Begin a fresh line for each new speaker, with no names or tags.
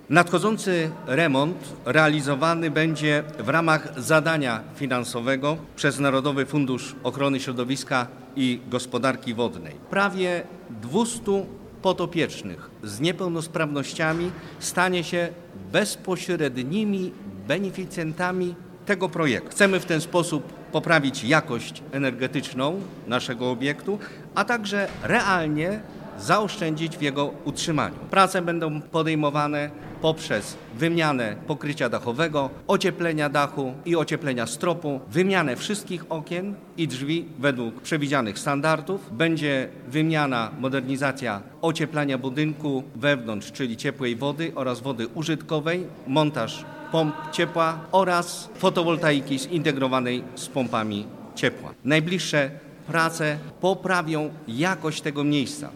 Nadchodzący remont realizowany będzie w ramach zadania finansowego przez Narodowy Fundusz Ochrony Środowiska i Gospodarki Wodnej. Prawie 200 podopiecznych z niepełnosprawnościami stanie się bezpośrednimi beneficjentami tego projektu. Chcemy w ten sposób poprawić jakość energetyczną naszego obiektu, a także realnie zaoszczędzić w jego utrzymaniu. Prace będą podejmowane poprzez wymianę pokrycia dachowego, ocieplenia dachu i ocieplenia stropu, wymianę wszystkich okien i drzwi według przewidzianych standardów. Będzie wymiana, modernizacja ocieplania budynku wewnątrz, czyli ciepłej wody oraz wody użytkowej, montaż pomp ciepła oraz fotowoltaiki zintegrowanej z pompami ciepła. Najbliższe prace poprawią jakość tego miejsca.